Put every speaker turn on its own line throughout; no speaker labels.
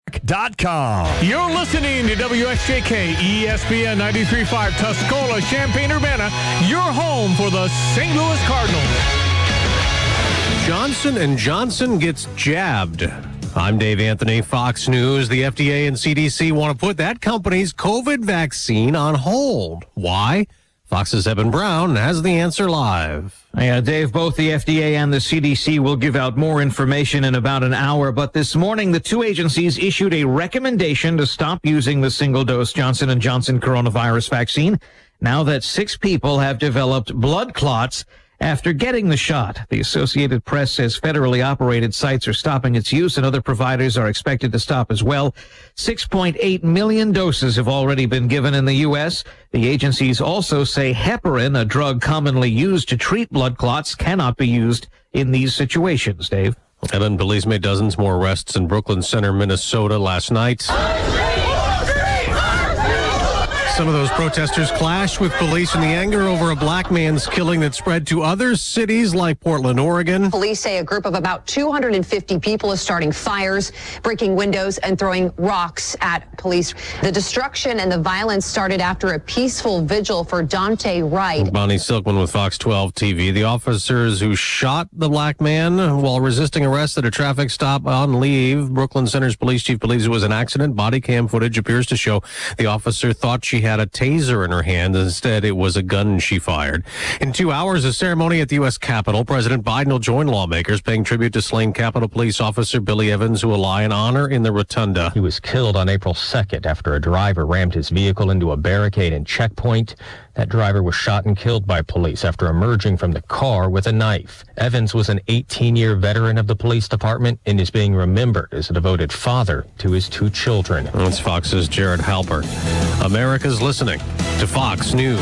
You're listening to WSJK ESPN 93.5 Tuscola, Champaign-Urbana, your home for the St. Louis Cardinals.
Johnson & Johnson gets jabbed. I'm Dave Anthony, Fox News. The FDA and CDC want to put that company's COVID vaccine on hold. Why? Fox's Evan Brown has the answer live.
Yeah, Dave, both the FDA and the CDC will give out more information in about an hour. But this morning, the two agencies issued a recommendation to stop using the single-dose Johnson & Johnson coronavirus vaccine now that 6 people have developed blood clots after getting the shot. The Associated Press says federally operated sites are stopping its use and other providers are expected to stop as well. 6.8 million doses have already been given in the U.S. The agencies also say heparin, a drug commonly used to treat blood clots, cannot be used in these situations. Dave?
And then police made dozens more arrests in Brooklyn Center, Minnesota last night. Some of those protesters clashed with police in the anger over a black man's killing that spread to other cities like Portland, Oregon.
Police say a group of about 250 people is starting fires, breaking windows and throwing rocks at police. The destruction and the violence started after a peaceful vigil for Dante Wright.
Bonnie Silkman with Fox 12 TV. The officers who shot the black man while resisting arrest at a traffic stop on leave. Brooklyn Center's police chief believes it was an accident. Body cam footage appears to show the officer thought she had a taser in her hand. Instead, it was a gun she fired. In 2 hours, a ceremony at the U.S. Capitol. President Biden will join lawmakers paying tribute to slain Capitol Police Officer Billy Evans, who will lie in honor in the rotunda.
He was killed on April 2nd after a driver rammed his vehicle into a barricade and checkpoint. That driver was shot and killed by police after emerging from the car with a knife. Evans was an 18-year veteran of the police department and is being remembered as a devoted father to his 2 children.
That's Fox's Jared Halpert. America's listening to Fox News.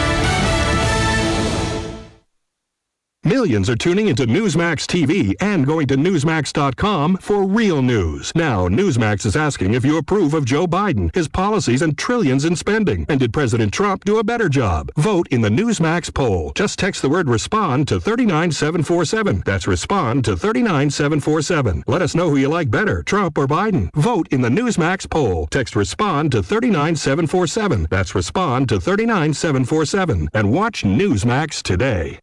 Millions are tuning into Newsmax TV and going to Newsmax.com for real news. Now, Newsmax is asking if you approve of Joe Biden, his policies, and trillions in spending. And did President Trump do a better job? Vote in the Newsmax poll. Just text the word RESPOND to 39747. That's RESPOND to 39747. Let us know who you like better, Trump or Biden. Vote in the Newsmax poll. Text RESPOND to 39747. That's RESPOND to 39747. And watch Newsmax today.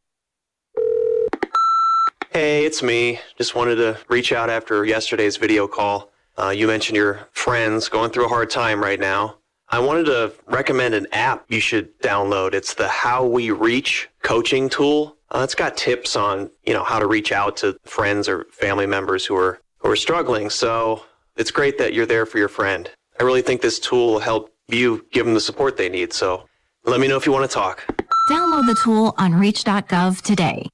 Hey, it's me. Just wanted to reach out after yesterday's video call. You mentioned your friends going through a hard time right now. I wanted to recommend an app you should download. It's the How We Reach coaching tool. It's got tips on, how to reach out to friends or family members who are struggling. So it's great that you're there for your friend. I really think this tool will help you give them the support they need. So let me know if you want to talk.
Download the tool on reach.gov today.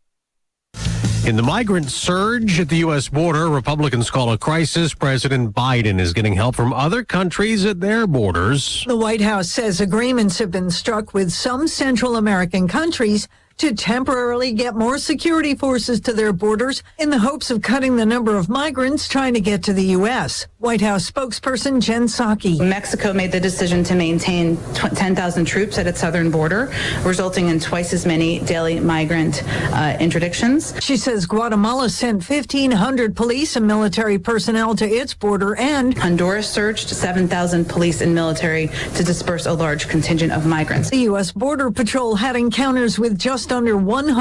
In the migrant surge at the U.S. border, Republicans call a crisis. President Biden is getting help from other countries at their borders.
The White House says agreements have been struck with some Central American countries to temporarily get more security forces to their borders in the hopes of cutting the number of migrants trying to get to the U.S. White House spokesperson Jen Psaki.
Mexico made the decision to maintain 10,000 troops at its southern border, resulting in twice as many daily migrant interdictions.
She says Guatemala sent 1,500 police and military personnel to its border, and
Honduras surged 7,000 police and military to disperse a large contingent of migrants.
The U.S. Border Patrol had encounters with just under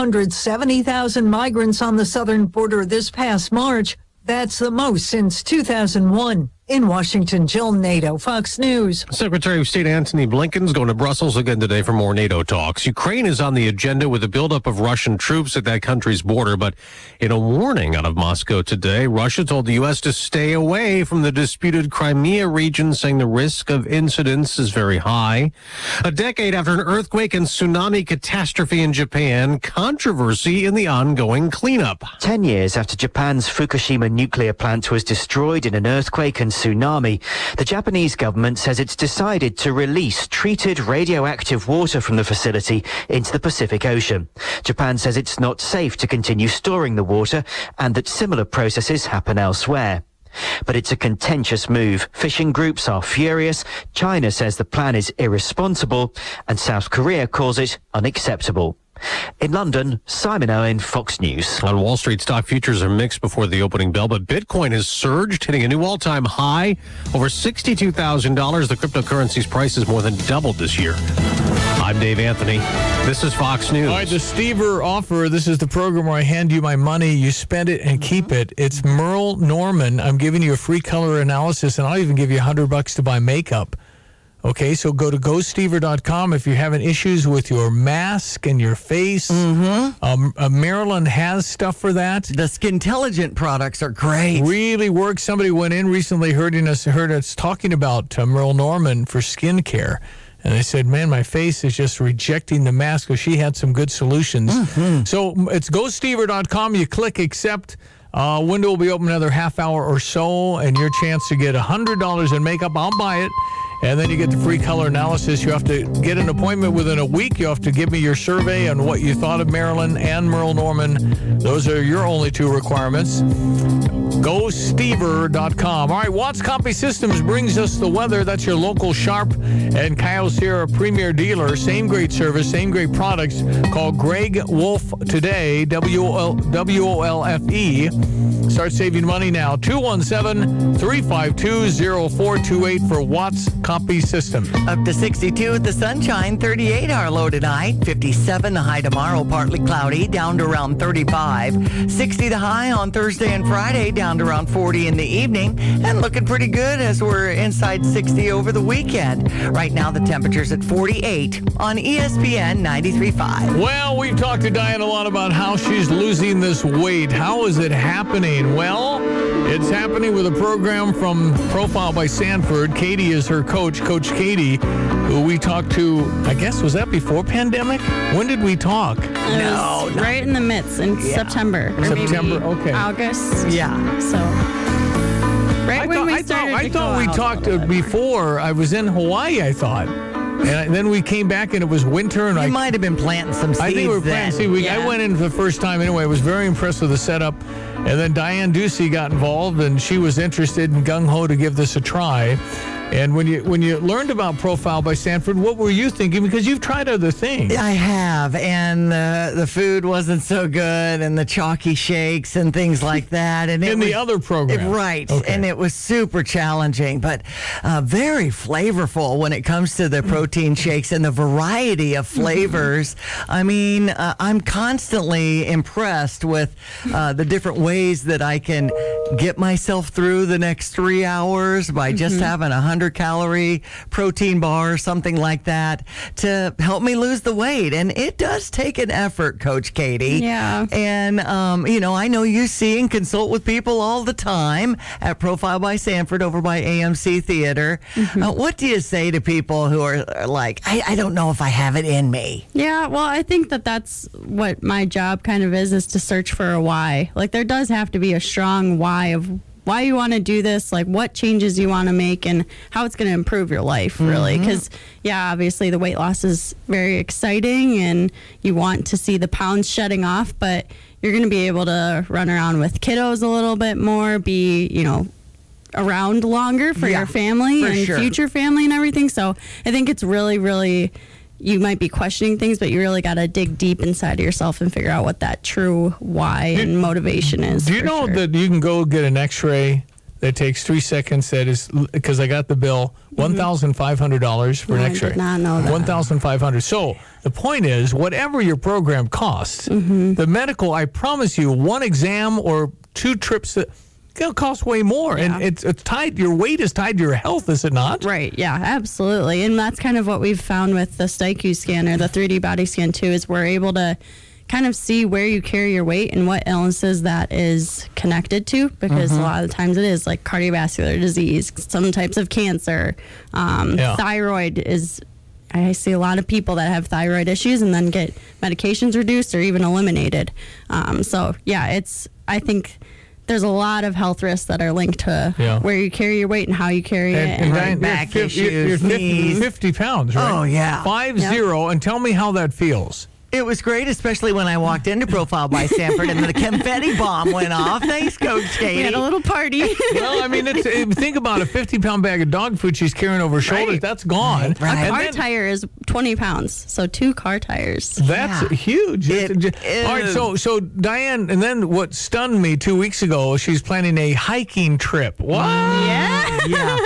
170,000 migrants on the southern border this past March. That's the most since 2001. In Washington, Jill Nato, Fox News.
Secretary of State Antony Blinken's going to Brussels again today for more NATO talks. Ukraine is on the agenda with a buildup of Russian troops at that country's border. But in a warning out of Moscow today, Russia told the U.S. to stay away from the disputed Crimea region, saying the risk of incidents is very high. A decade after an earthquake and tsunami catastrophe in Japan, controversy in the ongoing cleanup.
10 years after Japan's Fukushima nuclear plant was destroyed in an earthquake and tsunami, the Japanese government says it's decided to release treated radioactive water from the facility into the Pacific Ocean. Japan says it's not safe to continue storing the water and that similar processes happen elsewhere. But it's a contentious move. Fishing groups are furious. China says the plan is irresponsible, and South Korea calls it unacceptable. In London, Simon Owen, Fox News.
On Wall Street, stock futures are mixed before the opening bell, but Bitcoin has surged, hitting a new all-time high, over $62,000. The cryptocurrency's price has more than doubled this year. I'm Dave Anthony. This is Fox News.
All right, the Stever offer. This is the program where I hand you my money, you spend it and keep it. It's Merle Norman. I'm giving you a free color analysis, and I'll even give you $100 to buy makeup. Okay, so go to GoStever.com if you're having issues with your mask and your face. Maryland has stuff for that.
The Skintelligent products are great.
Really works. Somebody went in recently, heard us talking about Merle Norman for skincare. And they said, man, my face is just rejecting the mask. Because she had some good solutions. So it's GoStever.com. You click accept. Window will be open another half hour or so, and your chance to get $100 in makeup. I'll buy it. And then you get the free color analysis. You have to get an appointment within a week. You have to give me your survey on what you thought of Marilyn and Merle Norman. Those are your only two requirements. GoStever.com. All right, Watts Copy Systems brings us the weather. That's your local Sharp and Kyle Sierra premier dealer. Same great service, same great products. Call Greg Wolf today, WOLFE. Start saving money now. 217-352-0428 for Watts Copy Systems.
Up to 62 with the sunshine, 38 our low tonight, 57 the high tomorrow, partly cloudy, down to around 35. 60 the high on Thursday and Friday, down to around 40 in the evening, and looking pretty good as we're inside 60 over the weekend. Right now the temperature's at 48 on ESPN 93.5.
Well, we've talked to Diane a lot about how she's losing this weight. How is it happening? Well, it's happening with a program from Profile by Sanford. Katie is her coach, Coach Katie, who we talked to, I guess, was that before pandemic? When did we talk?
No, right in the midst in September. Or
September,
maybe
okay.
August.
Yeah.
So,
I thought we talked before. I was in Hawaii, I thought. And then we came back and it was winter. And
you might have been planting some seeds.
I think we were planting seeds. I went in for the first time anyway. I was very impressed with the setup. And then Diane Ducey got involved, and she was interested in gung-ho to give this a try. And when you learned about Profile by Sanford, what were you thinking? Because you've tried other things.
I have, and the food wasn't so good, and the chalky shakes and things like that. And
in the other program.
Right, okay. And it was super challenging, but very flavorful when it comes to the protein shakes and the variety of flavors. I mean, I'm constantly impressed with the different ways that I can get myself through the next 3 hours by just having 100-calorie protein bar or something like that to help me lose the weight. And it does take an effort, Coach Katie.
Yeah.
And, I know you see and consult with people all the time at Profile by Sanford over by AMC Theater. What do you say to people who are like, I don't know if I have it in me?
Yeah, well, I think that's what my job kind of is to search for a why. Like, there does have to be a strong why of why you want to do this, like what changes you want to make and how it's going to improve your life, really. Because, obviously the weight loss is very exciting and you want to see the pounds shedding off, but you're going to be able to run around with kiddos a little bit more, be, around longer for your family and future family and everything. So I think it's really, really, you might be questioning things, but you really got to dig deep inside of yourself and figure out what that true why and motivation is.
Do you know that you can go get an x-ray that takes 3 seconds? That is, because I got the bill, $1,500 for an x-ray.
I did not know that.
$1,500. So the point is, whatever your program costs, the medical, I promise you, one exam or 2 trips, it'll cost way more.
Yeah.
And it's tied, your weight is tied to your health, is it not?
Right, yeah, absolutely. And that's kind of what we've found with the StyQ scanner, the 3D body scan too, is we're able to kind of see where you carry your weight and what illnesses that is connected to, because a lot of the times it is like cardiovascular disease, some types of cancer, thyroid is, I see a lot of people that have thyroid issues and then get medications reduced or even eliminated. I think there's a lot of health risks that are linked to where you carry your weight and how you carry it.
And
back issues,
you're 50 pounds, right?
Oh, yeah.
50, and tell me how that feels.
It was great, especially when I walked into Profile by Sanford and the confetti bomb went off. Thanks, Coach Katie.
We had a little party.
Well, I mean, think about a 50-pound bag of dog food she's carrying over her shoulders.
Right.
That's gone.
Right.
A car tire is 20 pounds, so 2 car tires.
That's huge.
It
All right, so Diane, and then what stunned me 2 weeks ago, she's planning a hiking trip. What?
Yeah.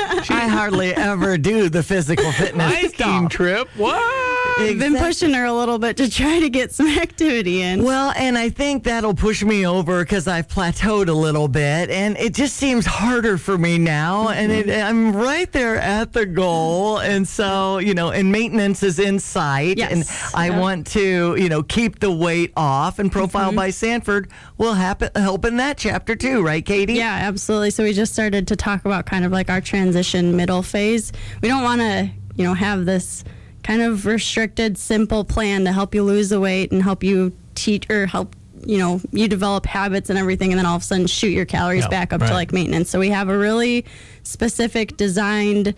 I hardly ever do the physical fitness
Hiking trip? What?
I've been pushing her a little bit to try to get some activity in.
Well, and I think that'll push me over because I've plateaued a little bit, and it just seems harder for me now, and I'm right there at the goal, and so, and maintenance is in sight, and I want to, keep the weight off, and Profile by Sanford will help in that chapter too, right, Katie?
Yeah, absolutely. So we just started to talk about kind of like our transition middle phase. We don't want to, have this kind of restricted, simple plan to help you lose the weight and help you teach or help, you develop habits and everything, and then all of a sudden shoot your calories back up to like maintenance. So we have a really specific designed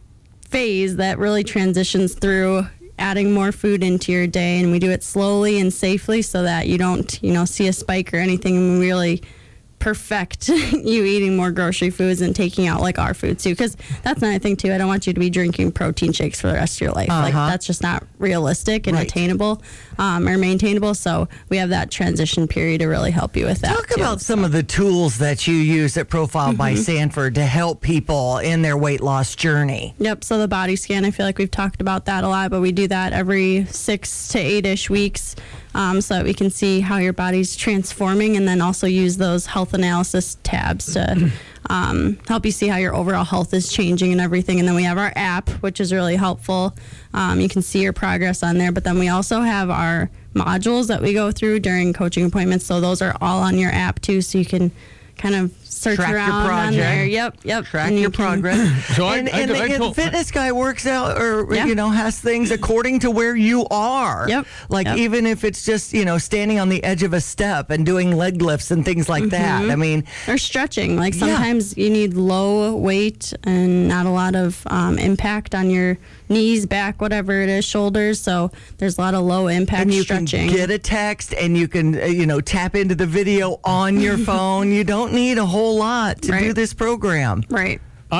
phase that really transitions through adding more food into your day, and we do it slowly and safely so that you don't, see a spike or anything, and we really perfect you eating more grocery foods and taking out like our food too, because that's another thing too. I don't want you to be drinking protein shakes for the rest of your life. Like that's just not realistic and attainable or maintainable. So we have that transition period to really help you with that.
Talk about some of the tools that you use at Profile by Sanford to help people in their weight loss journey.
Yep. So the body scan, I feel like we've talked about that a lot, but we do that every 6 to 8-ish weeks. So that we can see how your body's transforming, and then also use those health analysis tabs to help you see how your overall health is changing and everything. And then we have our app, which is really helpful. You can see your progress on there, but then we also have our modules that we go through during coaching appointments. So those are all on your app too, so you can kind of search
track
around
your project.
on there. Yep.
Track your progress.
So
the fitness guy works out or, has things according to where you are.
Yep.
Like even if it's just, standing on the edge of a step and doing leg lifts and things like that. I mean.
Or stretching. Like sometimes you need low weight and not a lot of impact on your knees, back, whatever it is, shoulders. So there's a lot of low impact stretching.
And you can get a text and you can, tap into the video on your phone. You don't need a whole lot to do this program.
Right.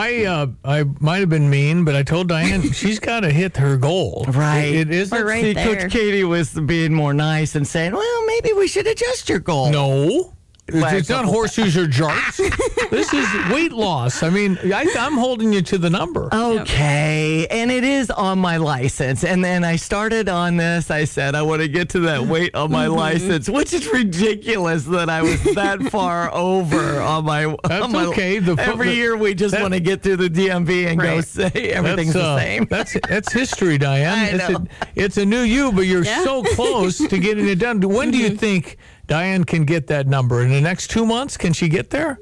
I might have been mean, but I told Diane she's got to hit her goal.
Right.
It is.
We're right there.
Coach Katie was being more nice and saying, well, maybe we should adjust your goal.
No. It's not horseshoes or jarts. This is weight loss. I mean, I'm holding you to the number.
Okay. And it is on my license. And then I started on this. I said, I want to get to that weight on my license, which is ridiculous that I was that far over on my.
That's okay.
Every year we just want to get through the DMV and go say everything's the same.
That's history, Diane.
I know.
It's a new you, but you're so close to getting it done. When do you think Diane can get that number? In the next 2 months, can she get there?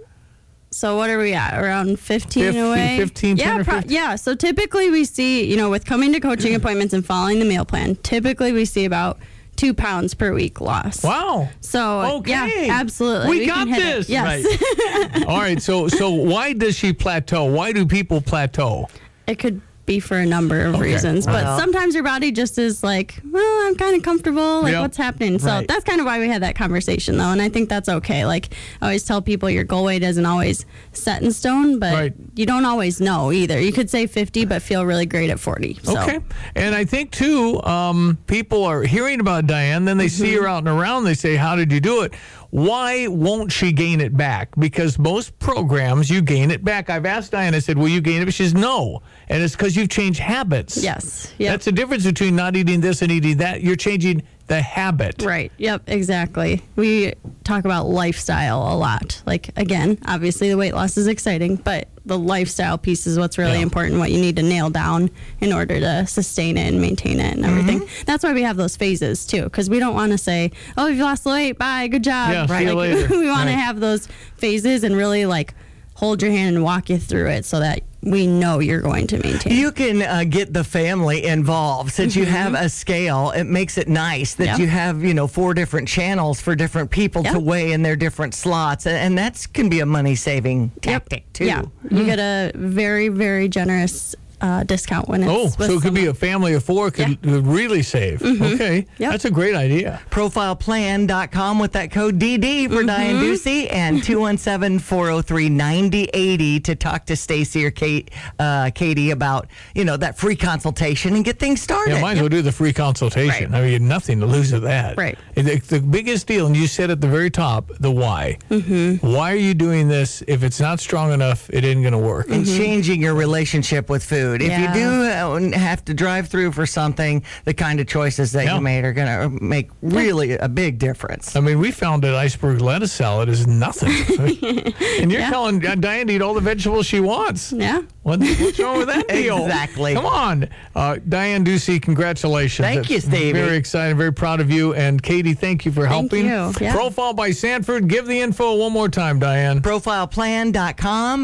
So what are we at? Around 15 away?
15, 10 or 15?
Yeah. So typically we see, with coming to coaching appointments and following the meal plan, typically we see about 2 pounds per week loss.
Wow.
So, yeah, absolutely.
We got this.
Yes.
Right. All right. So why does she plateau? Why do people plateau?
It could be for a number of reasons, but sometimes your body just is like, well, I'm kind of comfortable, like what's happening. So that's kind of why we had that conversation though, and I think that's okay. Like I always tell people, your goal weight isn't always set in stone, but you don't always know either. You could say 50 but feel really great at 40. So.
Okay. And I think too, people are hearing about Diane, then they see her out and around, they say, how did you do it? Why won't she gain it back? Because most programs, you gain it back. I've asked Diane, I said, will you gain it? She says, no. And it's because you've changed habits.
Yes. Yep.
That's the difference between not eating this and eating that. You're changing the habit.
Right. Yep. Exactly. We talk about lifestyle a lot. Like, again, obviously the weight loss is exciting, but the lifestyle piece is what's really important, what you need to nail down in order to sustain it and maintain it and everything. That's why we have those phases too, because we don't want to say, oh, you've lost the weight, bye, good job.
Yeah, see you later.
We want to have those phases and really like hold your hand and walk you through it so that we know you're going to maintain.
You can get the family involved. Since you have a scale, it makes it nice that you have, 4 different channels for different people to weigh in their different slots. And that can be a money-saving tactic, too.
Yeah, you get a very, very generous discount when it's
Oh, so it could be a family of 4 could really save. Okay.
Yep.
That's a great idea.
Profileplan.com with that code DD for Diane Ducey and 217-403-9080 to talk to Stacy or Katie about, that free consultation and get things started.
Yeah, might as well do the free consultation.
Right.
I mean, nothing to lose with that.
Right.
The biggest deal, and you said at the very top, the why. Why are you doing this? If it's not strong enough, it isn't going to work.
And changing your relationship with food. If you do have to drive through for something, the kind of choices that you made are going to make really a big difference.
I mean, we found that iceberg lettuce salad is nothing. And you're telling Diane to eat all the vegetables she wants.
Yeah.
What's wrong with that deal?
Exactly.
Come on. Diane Ducey, congratulations.
Thank you, Stevie.
Very excited, very proud of you. And Katie, thank you for helping.
Thank you. Yeah.
Profile by Sanford. Give the info one more time, Diane.
Profileplan.com,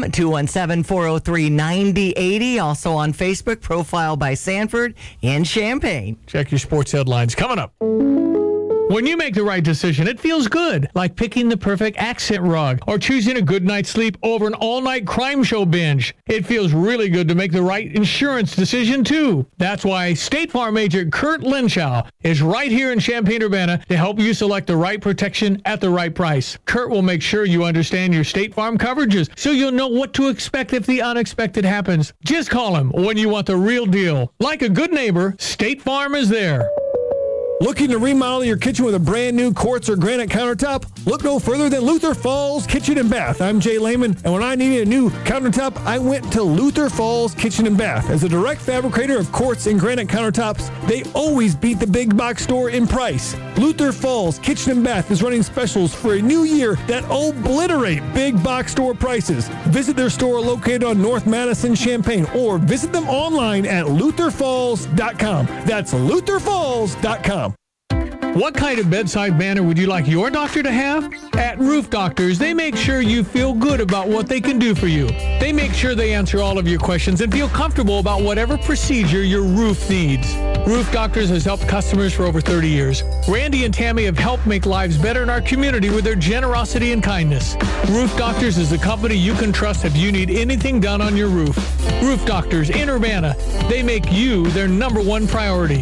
217-403-9080. Also on Facebook, Profile by Sanford in Champaign.
Check your sports headlines. Coming up. When you make the right decision, it feels good, like picking the perfect accent rug or choosing a good night's sleep over an all-night crime show binge. It feels really good to make the right insurance decision, too. That's why State Farm agent Kurt Lenschow is right here in Champaign-Urbana to help you select the right protection at the right price. Kurt will make sure you understand your State Farm coverages so you'll know what to expect if the unexpected happens. Just call him when you want the real deal. Like a good neighbor, State Farm is there.
Looking to remodel your kitchen with a brand new quartz or granite countertop? Look no further than Luther Falls Kitchen and Bath. I'm Jay Lehman, and when I needed a new countertop, I went to Luther Falls Kitchen and Bath. As a direct fabricator of quartz and granite countertops, they always beat the big box store in price. Luther Falls Kitchen and Bath is running specials for a new year that obliterate big box store prices. Visit their store located on North Madison, Champaign, or visit them online at lutherfalls.com. That's lutherfalls.com.
What kind of bedside manner would you like your doctor to have? At Roof Doctors, they make sure you feel good about what they can do for you. They make sure they answer all of your questions and feel comfortable about whatever procedure your roof needs. Roof Doctors has helped customers for over 30 years. Randy and Tammy have helped make lives better in our community with their generosity and kindness. Roof Doctors is the company you can trust if you need anything done on your roof. Roof Doctors in Urbana. They make you their #1 priority.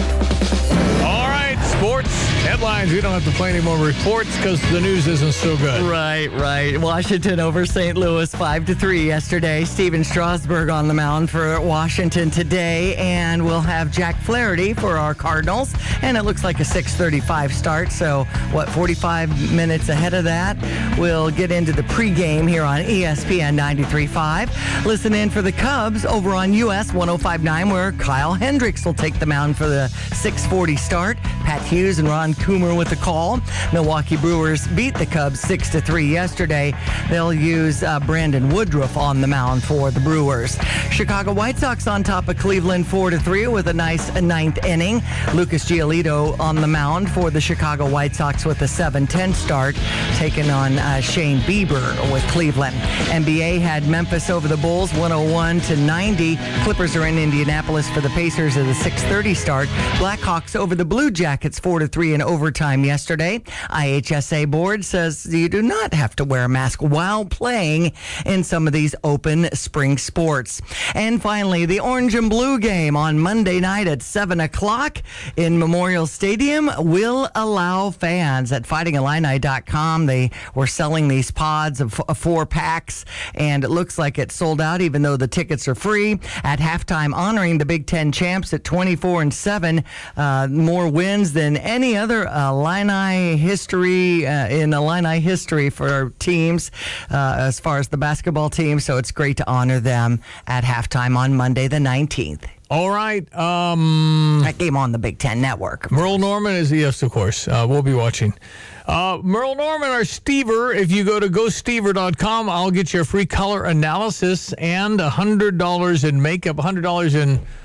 Sports headlines. We don't have to play any more reports because the news isn't so good.
Right. Washington over St. Louis 5-3 yesterday. Steven Strasburg on the mound for Washington today, and we'll have Jack Flaherty for our Cardinals. And it looks like a 6:35 start. So 45 minutes ahead of that? We'll get into the pregame here on ESPN 93.5. Listen in for the Cubs over on US 105.9, where Kyle Hendricks will take the mound for the 6:40 start. Pat Hughes and Ron Coomer with the call. Milwaukee Brewers beat the Cubs 6-3 yesterday. They'll use Brandon Woodruff on the mound for the Brewers. Chicago White Sox on top of Cleveland 4-3 with a nice 9th inning. Lucas Giolito on the mound for the Chicago White Sox with a 7-10 start, taking on Shane Bieber with Cleveland. NBA had Memphis over the Bulls 101-90. Clippers are in Indianapolis for the Pacers at a 6:30 start. Blackhawks over the Blue Jackets 4-3 in overtime yesterday. IHSA board says you do not have to wear a mask while playing in some of these open spring sports. And finally, the Orange and Blue game on Monday night at 7 o'clock in Memorial Stadium will allow fans. At fightingillini.com, they were selling these pods of 4 packs, and it looks like it sold out even though the tickets are free. At halftime, honoring the Big Ten champs at 24-7, more wins than any other Illini history in Illini history for our teams as far as the basketball team. So it's great to honor them at halftime on Monday the 19th.
All right.
That game on the Big Ten Network.
Merle Norman is, yes, of course. We'll be watching. Merle Norman, our Stever. If you go to gostever.com, I'll get you a free color analysis and $100 in makeup, $100 in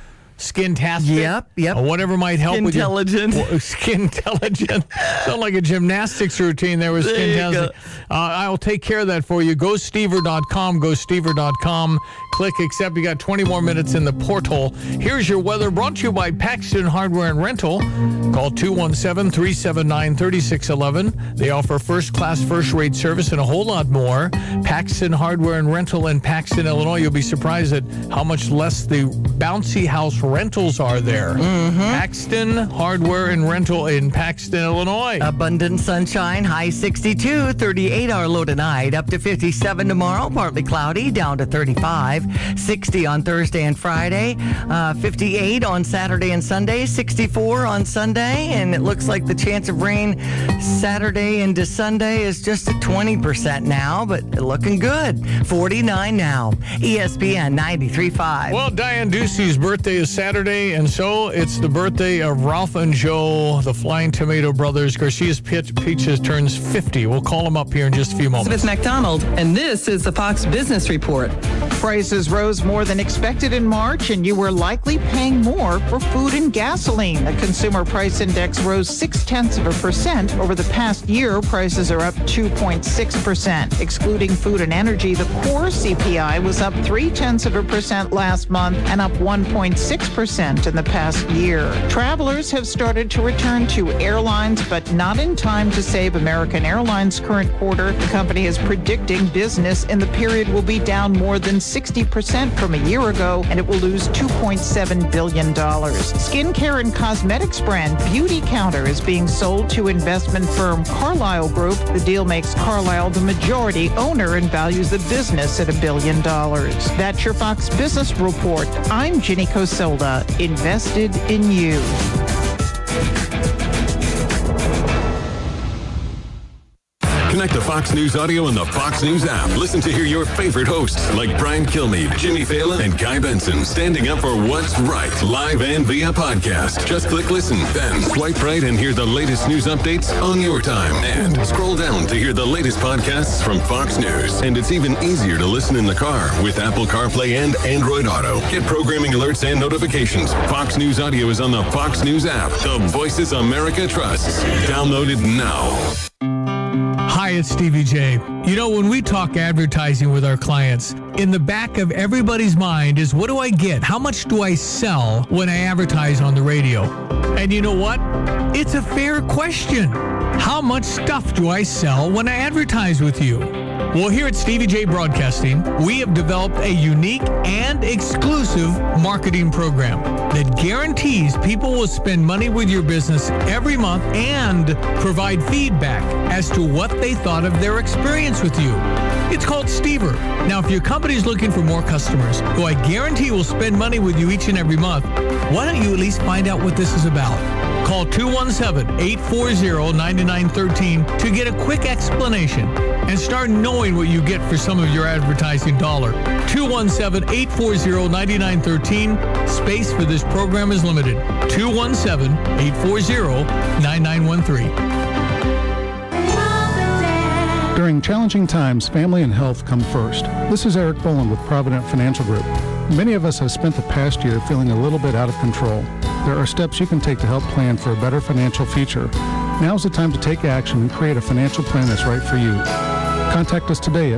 Skintastic.
Yep.
Or whatever might help with your Skintelligent. Sound like a gymnastics routine there with Skintastic. I'll take care of that for you. GoStever.com. GoStever.com. Click accept. You got 20 more minutes in the portal. Here's your weather brought to you by Paxton Hardware and Rental. Call 217-379-3611. They offer first-class, first-rate service and a whole lot more. Paxton Hardware and Rental in Paxton, Illinois. You'll be surprised at how much less the bouncy house rentals are there. Paxton Hardware and Rental in Paxton, Illinois.
Abundant sunshine, high 62, 38 our low tonight, up to 57 tomorrow, partly cloudy, down to 35, 60 on Thursday and Friday, 58 on Saturday and Sunday, 64 on Sunday, and it looks like the chance of rain Saturday into Sunday is just at 20% now, but looking good. 49 now. ESPN 93.5.
Well, Diane Ducey's birthday is Saturday, and so it's the birthday of Ralph and Joe, the Flying Tomato Brothers. Garcia's Peaches turns 50. We'll call them up here in just a few moments.
Elizabeth McDonald, and this is the Fox Business Report.
Prices rose more than expected in March, and you were likely paying more for food and gasoline. The Consumer Price Index rose 0.6% over the past year. Prices are up 2.6%. Excluding food and energy, the core CPI was up 0.3% last month and up 1.6% in the past year. Travelers have started to return to airlines, but not in time to save American Airlines' current quarter. The company is predicting business in the period will be down more than 60% from a year ago, and it will lose $2.7 billion. Skincare and cosmetics brand Beauty Counter is being sold to investment firm Carlyle Group. The deal makes Carlyle the majority owner and values the business at $1 billion. That's your Fox Business Report. I'm Ginny Cosola, invested in you.
Connect to Fox News Audio and the Fox News app. Listen to hear your favorite hosts like Brian Kilmeade, Jimmy Fallon, and Guy Benson standing up for what's right, live and via podcast. Just click listen, then swipe right and hear the latest news updates on your time. And scroll down to hear the latest podcasts from Fox News. And it's even easier to listen in the car with Apple CarPlay and Android Auto. Get programming alerts and notifications. Fox News Audio is on the Fox News app. The voices America trusts. Download it now.
Hi, it's Stevie J. You know, when we talk advertising with our clients, in the back of everybody's mind is, what do I get? How much do I sell when I advertise on the radio? And you know what? It's a fair question. How much stuff do I sell when I advertise with you? Well, here at Stevie J Broadcasting, we have developed a unique and exclusive marketing program that guarantees people will spend money with your business every month and provide feedback as to what they thought of their experience with you. It's called Stever. Now, if your company is looking for more customers who I guarantee will spend money with you each and every month, why don't you at least find out what this is about? Call 217-840-9913 to get a quick explanation and start knowing what you get for some of your advertising dollar. 217-840-9913. Space for this program is limited. 217-840-9913.
During challenging times, family and health come first. This is Eric Boland with Provident Financial Group. Many of us have spent the past year feeling a little bit out of control. There are steps you can take to help plan for a better financial future. Now's the time to take action and create a financial plan that's right for you. Contact us today at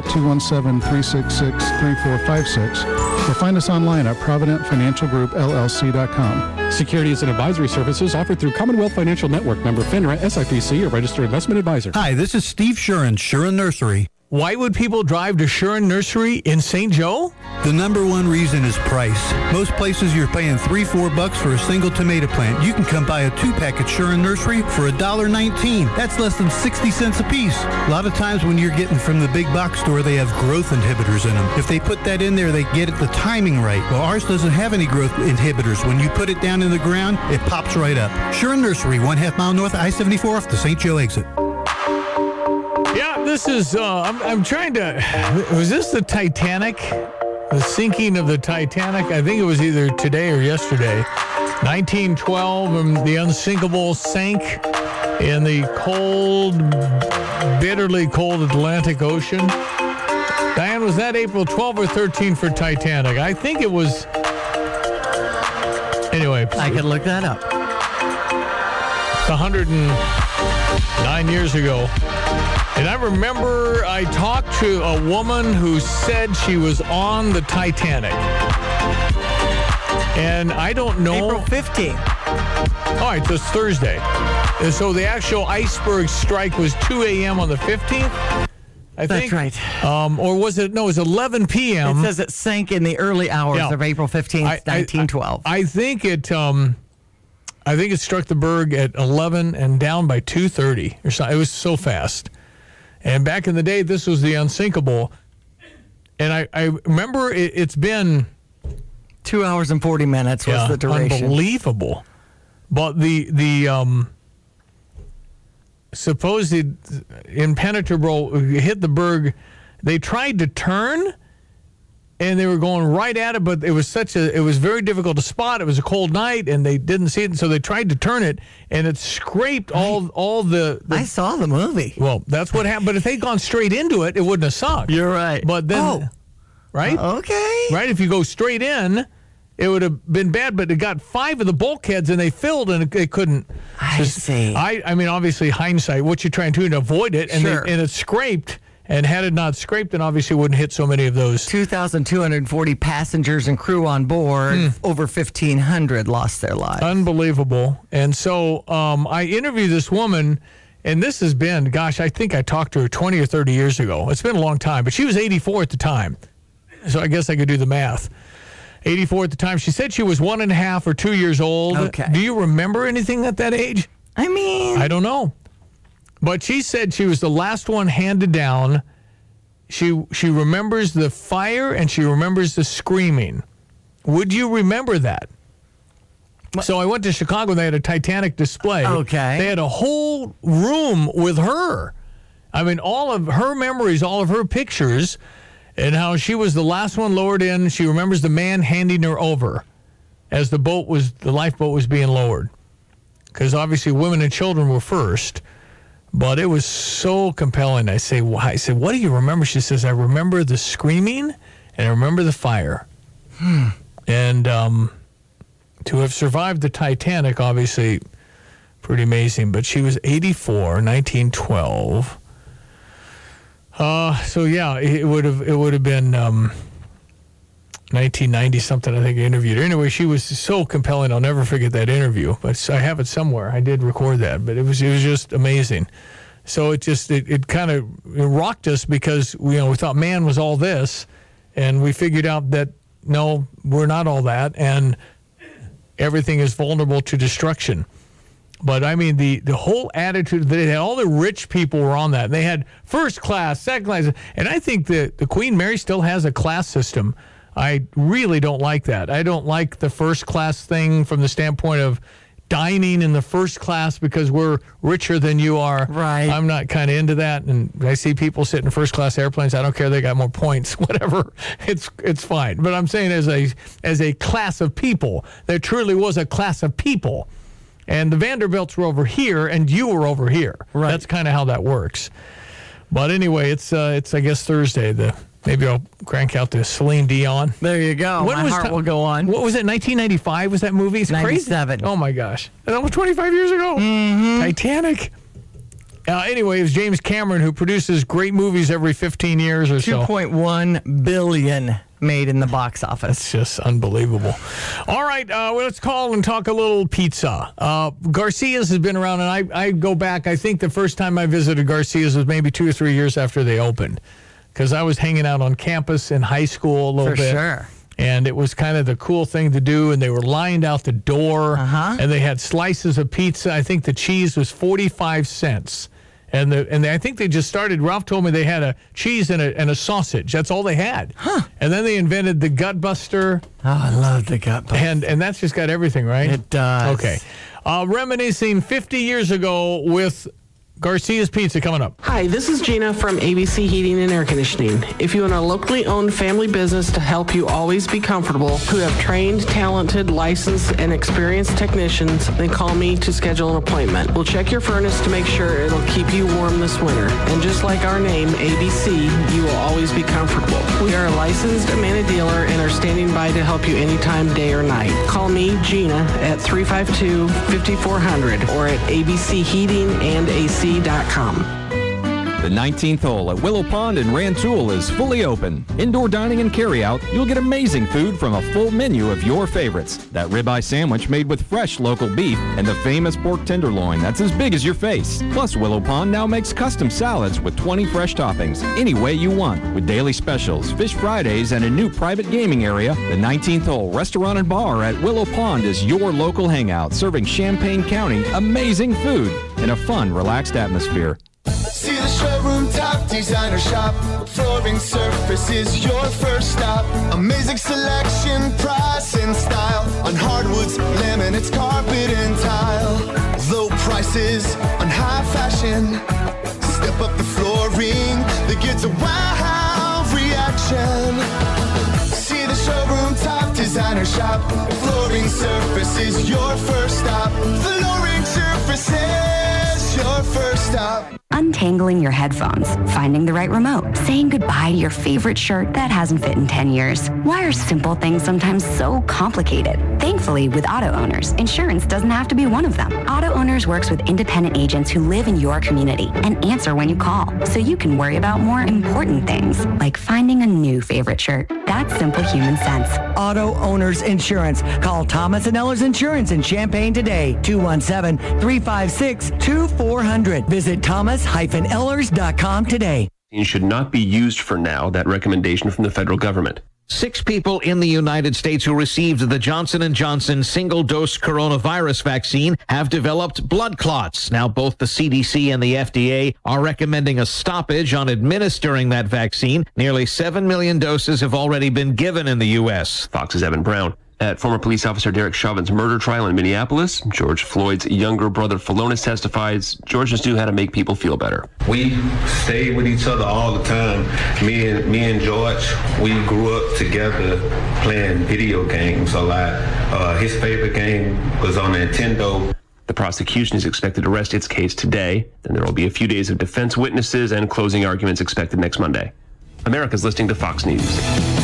217-366-3456 or find us online at ProvidentFinancialGroupLLC.com.
Securities and advisory services offered through Commonwealth Financial Network, member FINRA, SIPC, a registered investment advisor.
Hi, this is Steve Shuren, Shuren Nursery.
Why would people drive to Shuren Nursery in St. Joe?
The number one reason is price. Most places you're paying $3-4 for a single tomato plant. You can come buy a 2-pack at Shuren Nursery for $1.19. That's less than 60 cents a piece. A lot of times when you're getting from the big box store, they have growth inhibitors in them. If they put that in there, they get it the timing right. Well, ours doesn't have any growth inhibitors. When you put it down in the ground, it pops right up. Shuren Nursery, 1/2 mile north of I-74 off the St. Joe exit.
Yeah, this is, I'm trying to, was this the Titanic? The sinking of the Titanic? I think it was either today or yesterday. 1912, and the Unsinkable sank in the cold, bitterly cold Atlantic Ocean. Diane, was that April 12 or 13 for Titanic? I think it was Anyway.
I can look that up.
It's 109 years ago. And I remember I talked to a woman who said she was on the Titanic. And I don't know.
April 15th.
All right, so it's Thursday. And so the actual iceberg strike was 2 a.m. on the 15th. I think.
That's
right. Or was it? No, it was 11 p.m.
It says it sank in the early hours of April 15th, 1912.
I think it struck the berg at 11 and down by 2:30 or something. It was so fast. And back in the day, this was the Unsinkable. And I remember it's been
2 hours and 40 minutes was the duration.
Unbelievable. But the supposed impenetrable hit the berg. They tried to turn, and they were going right at it, but it was very difficult to spot. It was a cold night, and they didn't see it, and so they tried to turn it, and it scraped all the
I saw the movie.
Well, that's what happened. But if they'd gone straight into it, it wouldn't have sunk.
You're right.
But then, right?
Okay.
Right? If you go straight in, it would have been bad, but it got 5 of the bulkheads, and they filled, and it couldn't.
I see.
I mean, obviously, hindsight, what you're trying to do to avoid it, and,
sure.
And it scraped. And had it not scraped, then obviously wouldn't hit so many of those.
2,240 passengers and crew on board. Over 1,500 lost their lives.
Unbelievable. And so I interviewed this woman, and this has been, gosh, I think I talked to her 20 or 30 years ago. It's been a long time, but she was 84 at the time. So I guess I could do the math. 84 at the time. She said she was 1.5 or 2 years old.
Okay.
Do you remember anything at that age?
I mean,
I don't know. But she said she was the last one handed down. She remembers the fire and she remembers the screaming. Would you remember that? So I went to Chicago. They had a Titanic display.
Okay.
They had a whole room with her. I mean, all of her memories, all of her pictures, and how she was the last one lowered in. She remembers the man handing her over as the lifeboat was being lowered. Because obviously women and children were first. But it was so compelling. I said, what do you remember? She says, I remember the screaming and I remember the fire. And to have survived the Titanic, obviously, pretty amazing. But she was 84, 1912. So yeah, it would have been 1990 something. I think I interviewed her. Anyway, she was so compelling. I'll never forget that interview. But I have it somewhere. I did record that. But it was just amazing. So it kind of rocked us because we thought man was all this, and we figured out that no, we're not all that, and everything is vulnerable to destruction. But I mean, the whole attitude that it had, all the rich people were on that. They had first class, second class, and I think that the Queen Mary still has a class system. I really don't like that. I don't like the first class thing from the standpoint of dining in the first class because we're richer than you are.
Right.
I'm not kind of into that. And I see people sit in first class airplanes. I don't care. They got more points, whatever. It's fine. But I'm saying as a class of people, there truly was a class of people. And the Vanderbilts were over here and you were over here.
Right.
That's kind of how that works. But anyway, it's I guess Thursday. Maybe I'll crank out the Celine Dion.
There you go. My heart will go on.
What was it, 1995 was that movie? It's
97.
Crazy. Oh, my gosh. That was 25 years ago.
Mm-hmm.
Titanic. Anyway, it was James Cameron, who produces great movies every 15 years or so.
2.1 billion made in the box office.
It's just unbelievable. All right, let's call and talk a little pizza. Garcia's has been around, and I go back. I think the first time I visited Garcia's was maybe 2 or 3 years after they opened. Because I was hanging out on campus in high school a little bit.
For sure.
And it was kind of the cool thing to do. And they were lined out the door. And they had slices of pizza. I think the cheese was 45 cents. And I think they just started, Ralph told me they had a cheese and a sausage. That's all they had. And then they invented the Gut Buster.
Oh, I love the Gut Buster.
And that's just got everything, right?
It does.
Okay. Reminiscing 50 years ago with Garcia's Pizza coming up.
Hi, this is Gina from ABC Heating and Air Conditioning. If you want a locally owned family business to help you always be comfortable, who have trained, talented, licensed, and experienced technicians, then call me to schedule an appointment. We'll check your furnace to make sure it'll keep you warm this winter. And just like our name, ABC, you will always be comfortable. We are a licensed Amana dealer and are standing by to help you anytime, day or night. Call me, Gina, at 352-5400 or at abcheatingandac.com.
The 19th hole at Willow Pond in Rantoul is fully open. Indoor dining and carry-out, you'll get amazing food from a full menu of your favorites. That ribeye sandwich made with fresh local beef and the famous pork tenderloin that's as big as your face. Plus, Willow Pond now makes custom salads with 20 fresh toppings, any way you want. With daily specials, Fish Fridays, and a new private gaming area, the 19th hole restaurant and bar at Willow Pond is your local hangout, serving Champaign County amazing food in a fun, relaxed atmosphere.
See the showroom top designer shop. Flooring surface is your first stop. Amazing selection, price, and style. On hardwoods, laminates, carpet, and tile. Low prices on high fashion. Step up the flooring that gets a wow reaction. See the showroom top designer shop. Flooring surface is your first stop. Flooring surface is your first stop.
Untangling your headphones, finding the right remote, saying goodbye to your favorite shirt that hasn't fit in 10 years. Why are simple things sometimes so complicated? Thankfully, with Auto Owners, insurance doesn't have to be one of them. Auto Owners works with independent agents who live in your community and answer when you call, so you can worry about more important things, like finding a new favorite shirt. That's simple human sense.
Auto Owners Insurance. Call Thomas and Ellers Insurance in Champaign today, 217-356-2400. Visit thomas-ellers.com today.
Should not be used for now, that recommendation from the federal government.
6 people in the United States who received the Johnson & Johnson single-dose coronavirus vaccine have developed blood clots. Now, both the CDC and the FDA are recommending a stoppage on administering that vaccine. Nearly 7 million doses have already been given in the U.S.
Fox's Evan Brown. At former police officer Derek Chauvin's murder trial in Minneapolis, George Floyd's younger brother Phalonis testifies George just knew how to make people feel better.
We stayed with each other all the time. Me and George, we grew up together playing video games a lot. His favorite game was on Nintendo.
The prosecution is expected to rest its case today. Then there will be a few days of defense witnesses and closing arguments expected next Monday. America's listening to Fox News.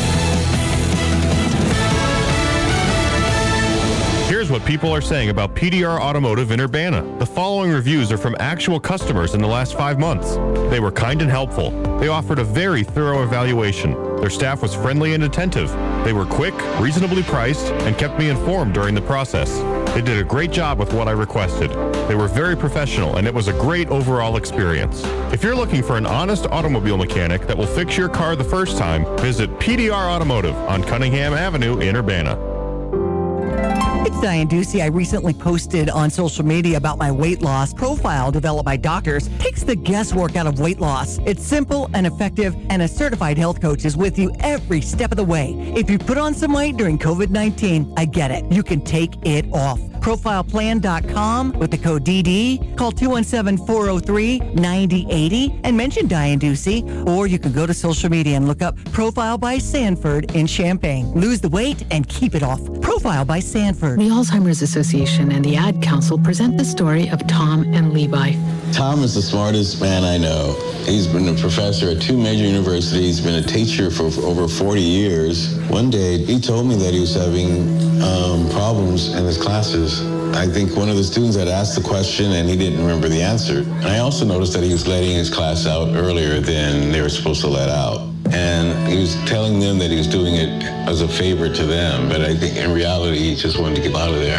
Here's what people are saying about PDR Automotive in Urbana. The following reviews are from actual customers in the last 5 months. They were kind and helpful. They offered a very thorough evaluation. Their staff was friendly and attentive. They were quick, reasonably priced, and kept me informed during the process. They did a great job with what I requested. They were very professional, and it was a great overall experience. If you're looking for an honest automobile mechanic that will fix your car the first time, visit PDR Automotive on Cunningham Avenue in Urbana.
It's Diane Ducey. I recently posted on social media about my weight loss profile developed by doctors. Takes the guesswork out of weight loss. It's simple and effective, and a certified health coach is with you every step of the way. If you put on some weight during COVID-19, I get it. You can take it off. Profileplan.com with the code DD. Call 217-403-9080 and mention Diane Ducey. Or you can go to social media and look up Profile by Sanford in Champaign. Lose the weight and keep it off. Profile by Sanford.
The Alzheimer's Association and the Ad Council present the story of Tom and Levi.
Tom is the smartest man I know. He's been a professor at 2 major universities, been a teacher for over 40 years. One day, he told me that he was having problems in his classes. I think one of the students had asked the question and he didn't remember the answer. And I also noticed that he was letting his class out earlier than they were supposed to let out. And he was telling them that he was doing it as a favor to them, but I think in reality, he just wanted to get out of there.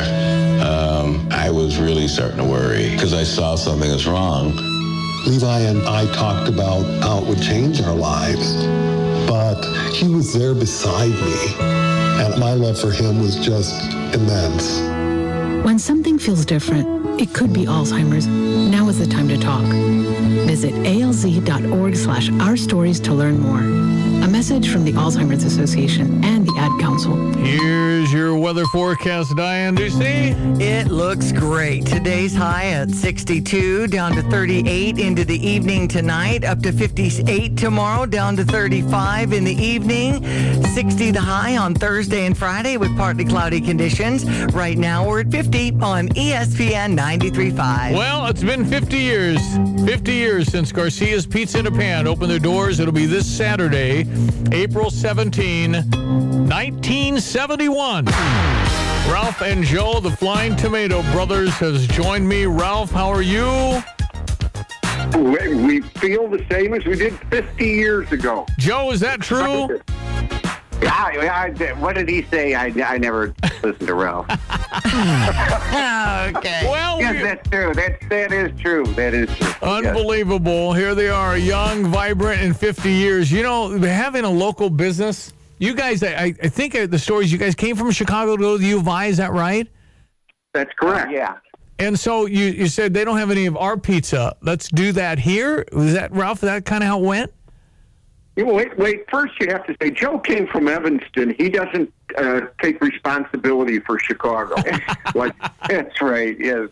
I was really starting to worry because I saw something was wrong.
Levi and I talked about how it would change our lives, but he was there beside me, and my love for him was just immense.
When something feels different, it could be Alzheimer's. Now is the time to talk. Visit alz.org/ourstories to learn more. A message from the Alzheimer's Association and the Ad Council.
Here's your weather forecast, Diane. Do you see?
It looks great. Today's high at 62, down to 38 into the evening tonight, up to 58 tomorrow, down to 35 in the evening, 60 the high on Thursday and Friday with partly cloudy conditions. Right now we're at 50 on ESPN 93.5.
Well, it's been 50 years. 50 years since Garcia's Pizza in a Pan opened their doors. It'll be this Saturday, April 17, 1971. Ralph and Joe, the Flying Tomato Brothers, has joined me. Ralph, how are you?
We feel the same as we did 50 years ago.
Joe, is that true?
What did he say? I never listened to Ralph.
Okay.
Well,
yes, that's true. That is true. That is true.
Unbelievable. Here they are, young, vibrant, in 50 years. You know, having a local business. You guys, I think the stories, you guys came from Chicago to go to the U of I. Is that right?
That's correct.
Yeah.
And so you said they don't have any of our pizza. Let's do that here. Was that, Ralph, that kind of how it went?
Wait. First, you have to say Joe came from Evanston. He doesn't take responsibility for Chicago.
That's right. Yes.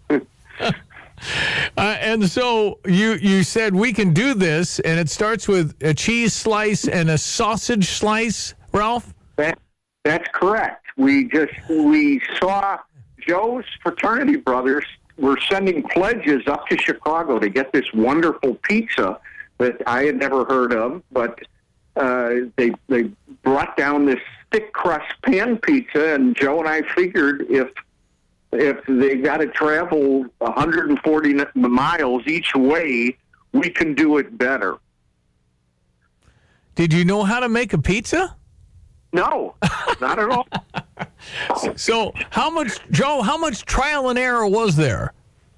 And so you said we can do this, and it starts with a cheese slice and a sausage slice, Ralph?
That's correct. We saw Joe's fraternity brothers were sending pledges up to Chicago to get this wonderful pizza that I had never heard of, but they brought down this thick crust pan pizza, and Joe and I figured if they got to travel 140 miles each way, we can do it better.
Did you know how to make a pizza?
No, not at all.
So how much trial and error was there?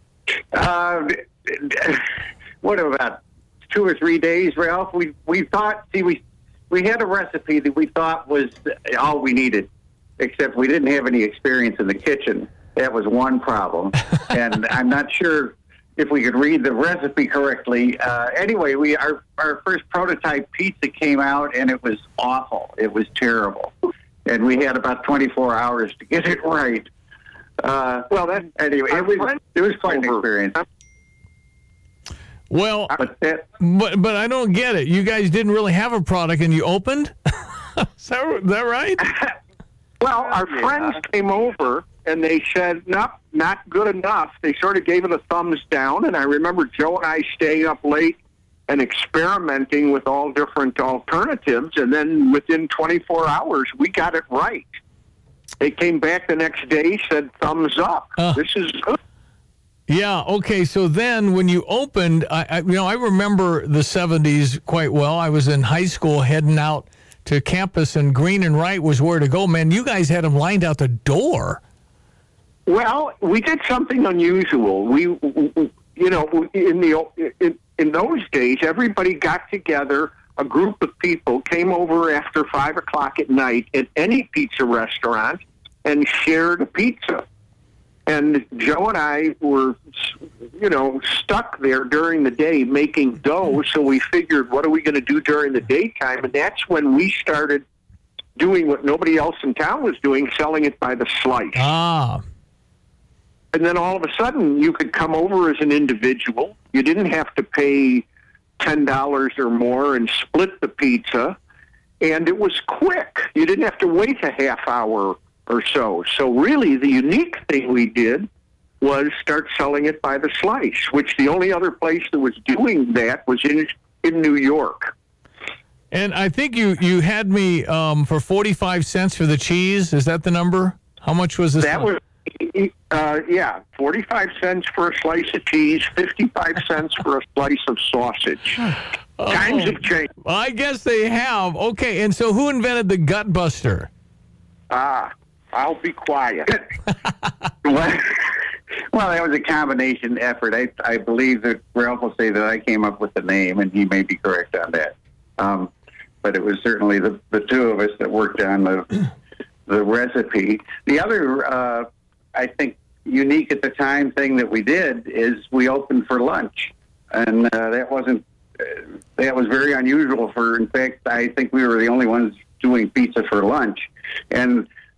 What about 2 or 3 days, Ralph? We thought, we had a recipe that we thought was all we needed, except we didn't have any experience in the kitchen. That was one problem, and I'm not sure if we could read the recipe correctly. Anyway, our first prototype pizza came out, and it was awful. It was terrible, and we had about 24 hours to get it right. Anyway, it was quite an experience.
Well, but I don't get it. You guys didn't really have a product, and you opened? Is that right?
Well, our friends came over, and they said, no, not good enough. They sort of gave it a thumbs down, and I remember Joe and I staying up late and experimenting with all different alternatives, and then within 24 hours, we got it right. They came back the next day, said, thumbs up. This is good.
Yeah, okay, so then when you opened, I remember the 70s quite well. I was in high school heading out to campus, and Green and Wright was where to go. Man, you guys had them lined out the door.
Well, we did something unusual. We in those days, everybody got together. A group of people came over after 5 o'clock at night at any pizza restaurant and shared a pizza. And Joe and I were, stuck there during the day making dough. So we figured, what are we going to do during the daytime? And that's when we started doing what nobody else in town was doing, selling it by the slice.
Ah.
And then all of a sudden, you could come over as an individual. You didn't have to pay $10 or more and split the pizza. And it was quick. You didn't have to wait a half hour or so. So really, the unique thing we did was start selling it by the slice, which the only other place that was doing that was in New York.
And I think you had me for 45 cents for the cheese. Is that the number? How much was this?
That was 45 cents for a slice of cheese, 55 cents for a slice of sausage. Times have changed.
I guess they have. Okay, and so who invented the Gut Buster?
I'll be quiet.
Well, that was a combination effort. I believe that Ralph will say that I came up with the name, and he may be correct on that. But it was certainly the two of us that worked on the recipe. The other, I think, unique at the time thing that we did is we opened for lunch, and that was very unusual. In fact, I think we were the only ones doing pizza for lunch, and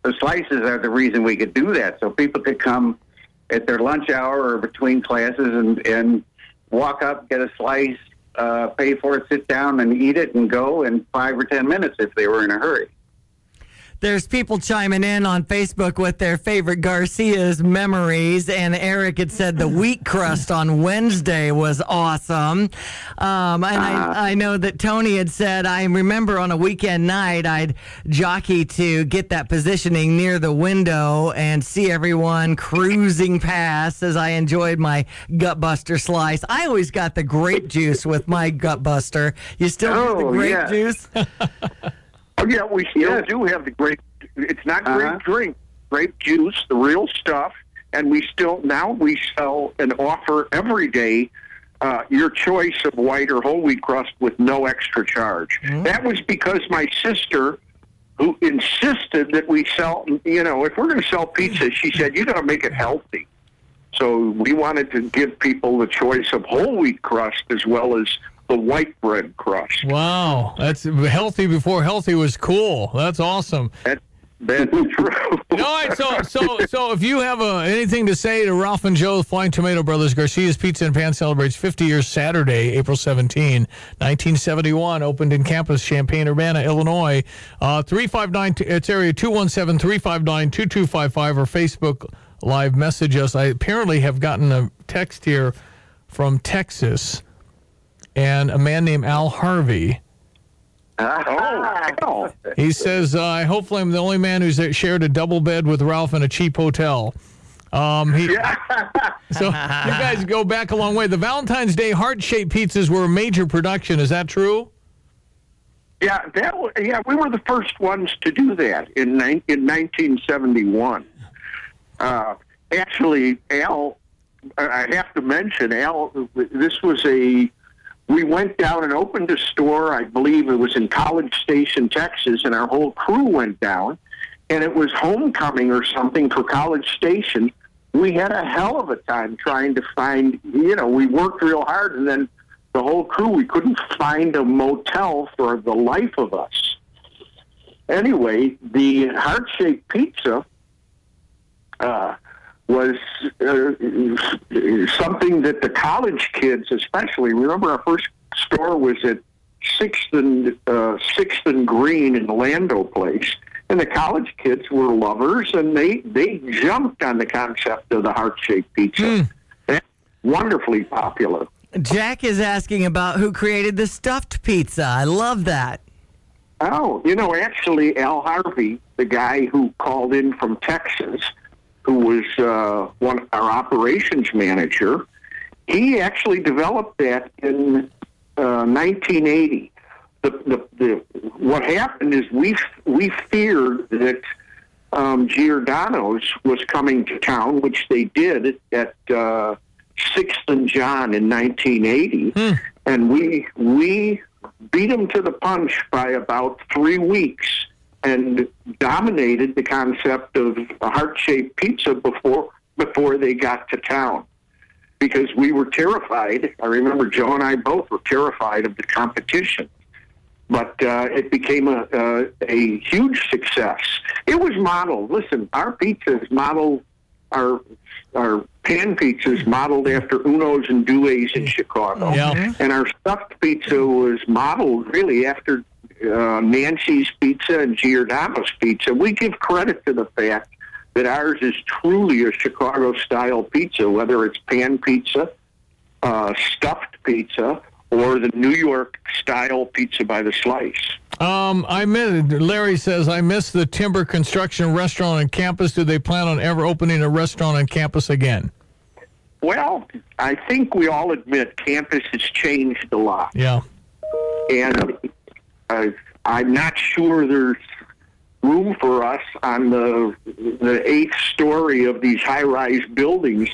the slices are the reason we could do that. So people could come at their lunch hour or between classes and walk up, get a slice, pay for it, sit down and eat it and go in 5 or 10 minutes if they were in a hurry.
There's people chiming in on Facebook with their favorite Garcia's memories, and Eric had said the wheat crust on Wednesday was awesome. I know that Tony had said, I remember on a weekend night, I'd jockey to get that positioning near the window and see everyone cruising past as I enjoyed my Gutbuster slice. I always got the grape juice with my Gutbuster. You still get the grape juice?
Oh, yeah, we still do have the grape. It's not grape drink, grape juice, the real stuff. And we sell and offer every day your choice of white or whole wheat crust with no extra charge. That was because my sister, who insisted that we sell, if we're going to sell pizza, she said, you got to make it healthy. So we wanted to give people the choice of whole wheat crust as well as the white bread crust.
Wow, that's healthy before healthy was cool. That's awesome.
That's true.
All right, so if you have anything to say to Ralph and Joe, Flying Tomato Brothers, Garcia's Pizza and Pan celebrates 50 years Saturday, April 17, 1971. Opened in campus, Champaign-Urbana, Illinois. 359. It's area 217-359-2255 or Facebook Live message us. I apparently have gotten a text here from Texas. And a man named Al Harvey. He says, hopefully I'm the only man who's shared a double bed with Ralph in a cheap hotel. So you guys go back a long way. The Valentine's Day heart-shaped pizzas were a major production. Is that true?
Yeah, we were the first ones to do that in 1971. Actually, Al, I have to mention, Al, this was we went down and opened a store, I believe it was in College Station, Texas, and our whole crew went down, and it was homecoming or something for College Station. We had a hell of a time trying to find, we worked real hard, and then the whole crew, we couldn't find a motel for the life of us. Anyway, the heart-shaped pizza was something that the college kids especially, remember our first store was at 6th and Green in the Lando place, and the college kids were lovers, and they jumped on the concept of the heart-shaped pizza. That's wonderfully popular.
Jack is asking about who created the stuffed pizza. I love that.
Oh, actually Al Harvey, the guy who called in from Texas, who was our operations manager, he actually developed that in 1980. What happened is we feared that Giordano's was coming to town, which they did at 6th and John in 1980, and we beat them to the punch by about 3 weeks and dominated the concept of a heart-shaped pizza before they got to town, because we were terrified. I remember Joe and I both were terrified of the competition, but it became a huge success. It was modeled. Listen, our pizza is modeled. Our pan pizza is modeled after Uno's and Due's in Chicago, and our stuffed pizza was modeled really after Nancy's Pizza and Giordano's Pizza. We give credit to the fact that ours is truly a Chicago-style pizza, whether it's pan pizza, stuffed pizza, or the New York-style pizza by the slice.
Larry says, I miss the Timber Construction restaurant on campus. Do they plan on ever opening a restaurant on campus again?
Well, I think we all admit campus has changed a lot.
Yeah.
And I'm not sure there's room for us on the 8th story of these high-rise buildings.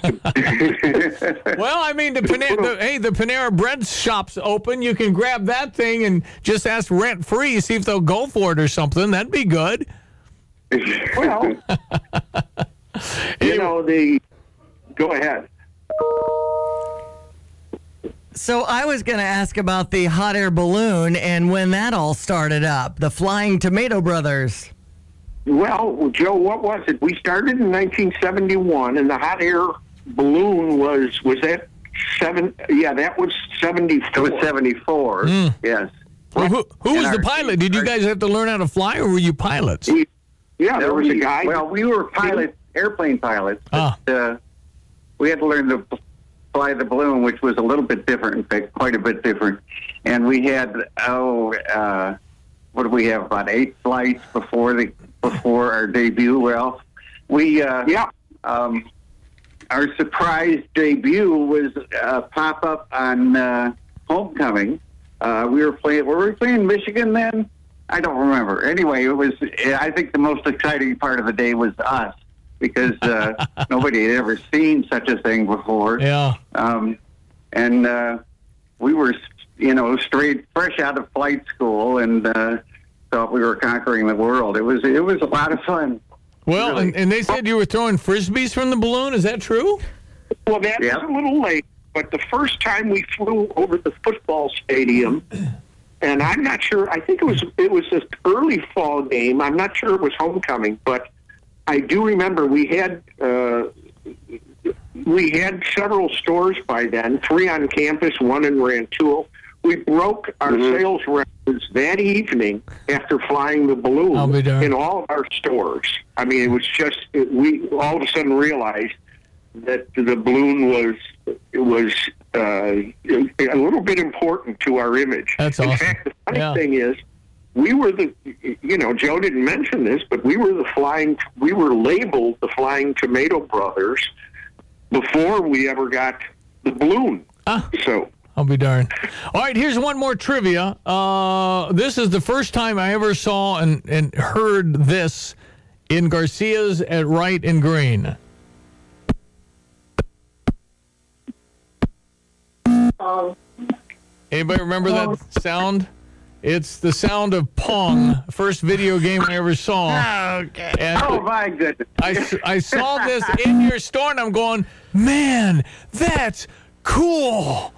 Well, I mean, the Panera Bread shop's open. You can grab that thing and just ask rent-free, see if they'll go for it or something. That'd be good.
Well, go ahead.
So I was going to ask about the hot air balloon and when that all started up, the Flying Tomato Brothers.
Well, Joe, what was it? We started in 1971, and the hot air balloon was that seven? Yeah, that was 74.
It was 74. Yes.
Well, who was the pilot? Did you guys have to learn how to fly, or were you pilots?
Yeah, there was a guy.
Well, we were pilots, airplane pilots. But, we had to learn to fly the balloon, which was a little bit different, in fact, quite a bit different. And we had, what did we have, about 8 flights before our debut, Ralph? Our surprise debut was a pop-up on Homecoming. Were we playing Michigan then? I don't remember. Anyway, I think the most exciting part of the day was us, because nobody had ever seen such a thing before.
Yeah.
And we were, fresh out of flight school, and thought we were conquering the world. It was a lot of fun.
Well, really. and they said you were throwing Frisbees from the balloon. Is that true?
Well, that was a little late, but the first time we flew over the football stadium, and I'm not sure, I think it was an early fall game. I'm not sure it was Homecoming, but I do remember we had several stores by then, 3 on campus, 1 in Rantoul. We broke our sales records that evening after flying the balloon in all of our stores. I mean, it was just, we all of a sudden realized that the balloon was a little bit important to our image.
That's awesome.
In fact, the funny thing is, we were Joe didn't mention this, but we were labeled the Flying Tomato Brothers before we ever got the balloon. So
I'll be darned. All right, here's one more trivia. This is the first time I ever saw and heard this in Garcia's at Wright and Green. Anybody remember that sound? It's the sound of Pong, first video game I ever saw.
Okay.
And
my goodness.
I saw this in your store, and I'm going, man, that's cool.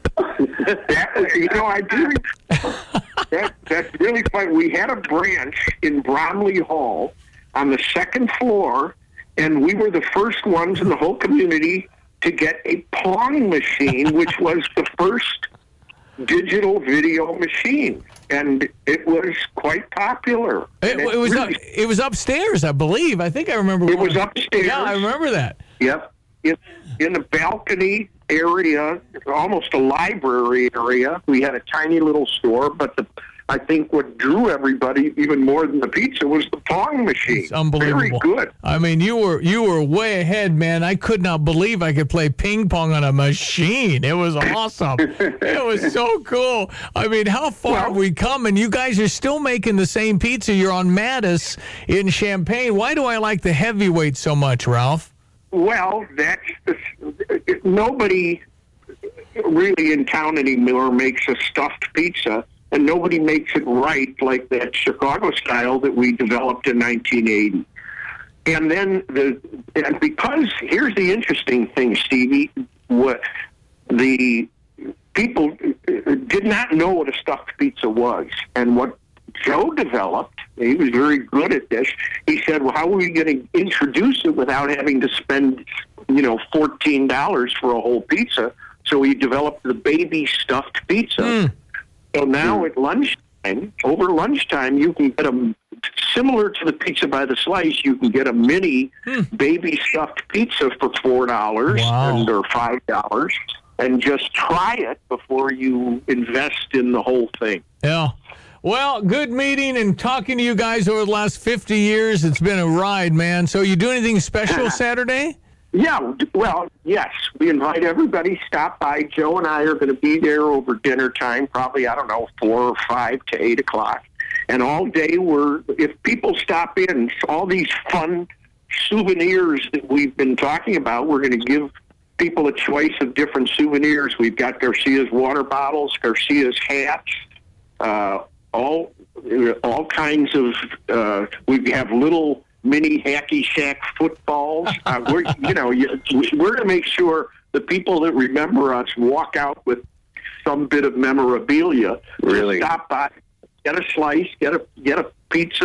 I do. That's really fun. We had a branch in Bromley Hall on the 2nd floor, and we were the first ones in the whole community to get a Pong machine, which was the first digital video machine, and it was quite popular.
It was upstairs, I believe. I think I remember.
It was upstairs.
Yeah, I remember that.
Yep. In the balcony area, almost a library area. We had a tiny little store, but I think what drew everybody even more than the pizza was the Pong machine.
It's unbelievable.
Very good.
I mean, you were way ahead, man. I could not believe I could play ping pong on a machine. It was awesome. It was so cool. I mean, how far have we come? And you guys are still making the same pizza. You're on Mattis in Champaign. Why do I like the heavyweight so much, Ralph?
Well, nobody really in town anymore makes a stuffed pizza, and nobody makes it right like that Chicago style that we developed in 1980. And then because here's the interesting thing, Stevie, what the people did not know what a stuffed pizza was, and what Joe developed, he was very good at this. He said, well, how are we going to introduce it without having to spend, $14 for a whole pizza? So he developed the baby stuffed pizza. So now at lunchtime, over lunchtime, you can get similar to the pizza by the slice, you can get a mini baby stuffed pizza for $4 or $5, and just try it before you invest in the whole thing.
Yeah. Well, good meeting and talking to you guys over the last 50 years. It's been a ride, man. So you do anything special Saturday?
Yeah, well, yes. We invite everybody. Stop by. Joe and I are going to be there over dinner time, probably, 4 or 5 to 8 o'clock. And all day if people stop in, all these fun souvenirs that we've been talking about, we're going to give people a choice of different souvenirs. We've got Garcia's water bottles, Garcia's hats, all kinds of, we have little mini hacky sack footballs. We're going to make sure the people that remember us walk out with some bit of memorabilia.
Really?
Stop by, get a slice, get a pizza,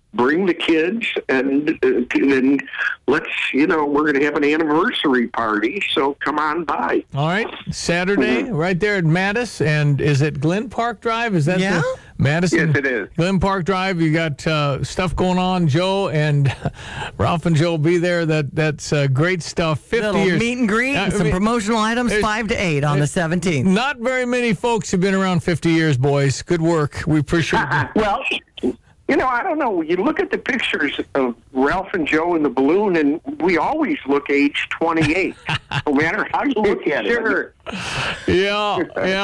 bring the kids, and let's, we're going to have an anniversary party, so come on by.
All right, Saturday, right there at Mattis, and is it Glen Park Drive? Is that the Madison?
Yes, it is.
Glen Park Drive. You got stuff going on. Joe and Ralph and Joe will be there. That's great stuff. 50
Little
years.
meet and greet and some promotional items, 5 to 8 on the 17th.
Not very many folks have been around 50 years, boys. Good work. We appreciate it.
Well, I don't know. You look at the pictures of Ralph and Joe in the balloon, and we always look age 28, no matter how you look at it.
Sure.
Yeah.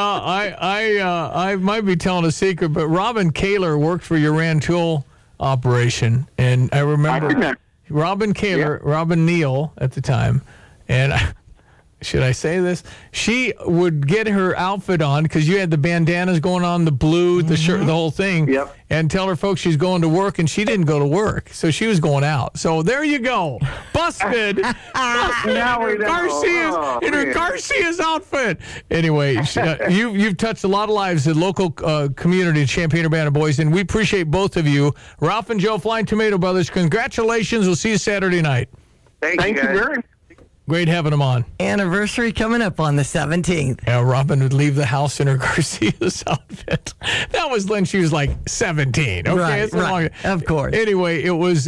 I might be telling a secret, but Robin Kaler worked for your Rantoul operation, and I remember Robin Kaler, Robin Neal at the time, and should I say this? She would get her outfit on because you had the bandanas going on, the blue, the shirt, the whole thing.
Yep.
And tell her folks she's going to work, and she didn't go to work, so she was going out. So there you go, busted.
Now we know.
In her Garcia's outfit. Anyway, you've touched a lot of lives in local community, Champaign-Urbana boys, and we appreciate both of you. Ralph and Joe, Flying Tomato Brothers, congratulations. We'll see you Saturday night.
Thank you very much.
Great having them on.
Anniversary coming up on the 17th.
Yeah, Robin would leave the house in her Garcia's outfit. That was when she was like 17. Okay,
right. Of course.
Anyway, it was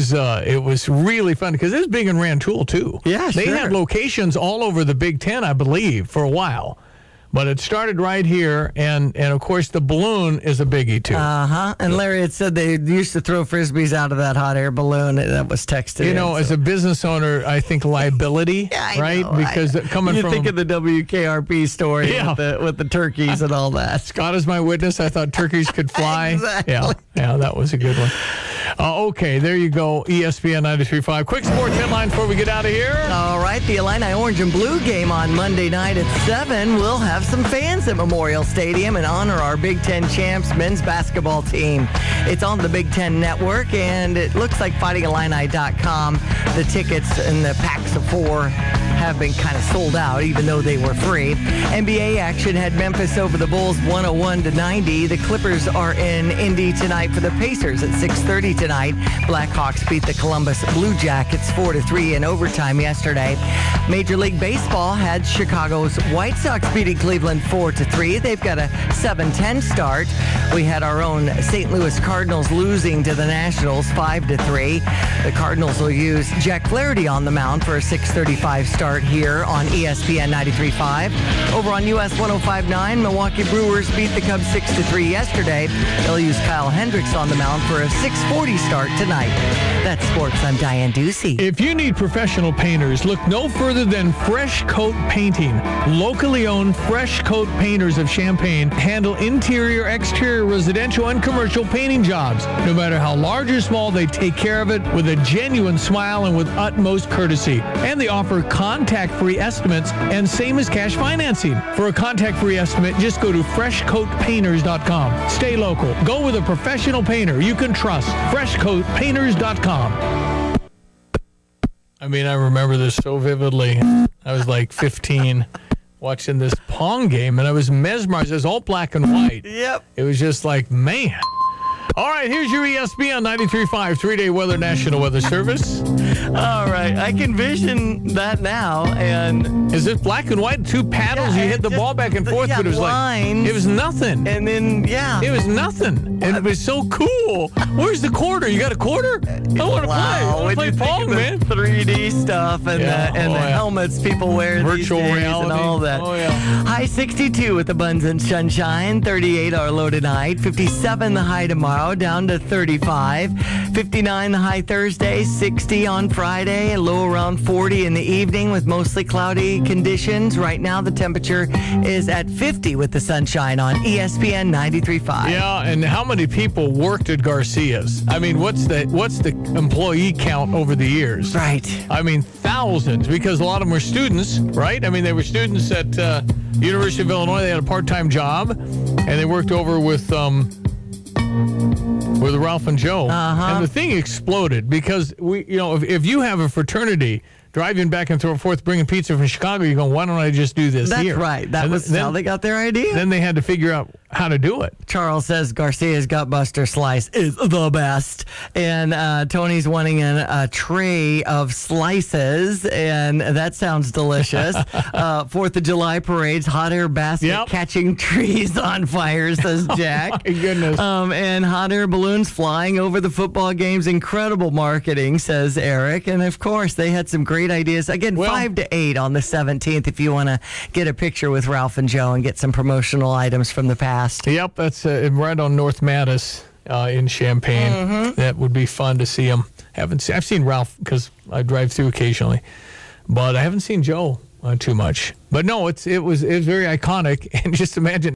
really fun because it was big in Rantoul too.
Yeah,
they had locations all over the Big Ten, I believe, for a while. But it started right here, and of course the balloon is a biggie too.
And Larry had said they used to throw frisbees out of that hot air balloon that was texted.
As a business owner, I think liability, right? Because coming from
think of the WKRP story with the turkeys and all that.
Scott is my witness. I thought turkeys could fly.
Exactly.
Yeah, that was a good one. Okay, there you go. ESPN 93.5. Quick sports headline before we get out of here.
All right, the Illini Orange and Blue game on Monday night at 7. We'll have some fans at Memorial Stadium and honor our Big Ten champs men's basketball team. It's on the Big Ten Network, and it looks like FightingIllini.com. The tickets in the packs of 4 have been kind of sold out, even though they were free. NBA action had Memphis over the Bulls 101-90. The Clippers are in Indy tonight for the Pacers at 6:30 tonight. Blackhawks beat the Columbus Blue Jackets 4-3 in overtime yesterday. Major League Baseball had Chicago's White Sox beating Cleveland 4-3. They've got a 7-10 start. We had our own St. Louis Cardinals losing to the Nationals 5-3. The Cardinals will use Jack Flaherty on the mound for a 6:35 start here on ESPN 93.5. Over on US 105.9, Milwaukee Brewers beat the Cubs 6-3 yesterday. They'll use Kyle Hendricks on the mound for a 6:40 start tonight. That's sports. I'm Diane Ducey.
If you need professional painters, look no further than Fresh Coat Painting. Locally owned Fresh Coat Painters of Champaign handle interior, exterior, residential, and commercial painting jobs. No matter how large or small, they take care of it with a genuine smile and with utmost courtesy. And they offer contact-free estimates and same as cash financing. For a contact-free estimate, just go to freshcoatpainters.com. Stay local. Go with a professional painter you can trust. freshcoatpainters.com. I mean, I remember this so vividly. I was like 15 watching this Pong game, and I was mesmerized. It was all black and white.
Yep.
It was just like, man. All right, here's your ESPN 93.5 3-day weather National Weather Service.
All right, I can vision that now. And
is it black and white? 2 paddles, you hit the ball back and forth, but it was
lines,
like, it was nothing.
And then,
it was nothing. And it was so cool. Where's the quarter? You got a quarter? I want to play. I want to play Pong, man.
3D stuff and the helmets people wear
Virtual
these days
reality.
And all that.
Oh, yeah.
High 62 with abundant sunshine. 38 our low tonight. 57 the high tomorrow. Down to 35. 59 the high Thursday. 60 on Friday. A low around 40 in the evening with mostly cloudy conditions. Right now the temperature is at 50 with the sunshine on ESPN 93.5.
Yeah, and how many people worked at Garcia's? I mean, what's the employee count over the years?
Right.
I mean, thousands, because a lot of them were students, right? I mean, they were students at University of Illinois. They had a part-time job, and they worked over with Ralph and Joe. And the thing exploded because if you have a fraternity, driving back and forth, bringing pizza from Chicago. You're going, why don't I just do this here?
That's right. That was how they got their idea.
Then they had to figure out how to do it.
Charles says Garcia's Gutbuster slice is the best. And Tony's wanting a tray of slices, and that sounds delicious. 4th of July parades, hot air basket catching trees on fire, says Jack.
My goodness.
And hot air balloons flying over the football games. Incredible marketing, says Eric. And of course, they had some great ideas. Again, 5 to 8 on the 17th if you want to get a picture with Ralph and Joe and get some promotional items from the past.
Yep, that's right on North Mattis in Champaign.
Mm-hmm.
That would be fun to see him. I've seen Ralph because I drive through occasionally, but I haven't seen Joe too much. But no, it was very iconic, and just imagine.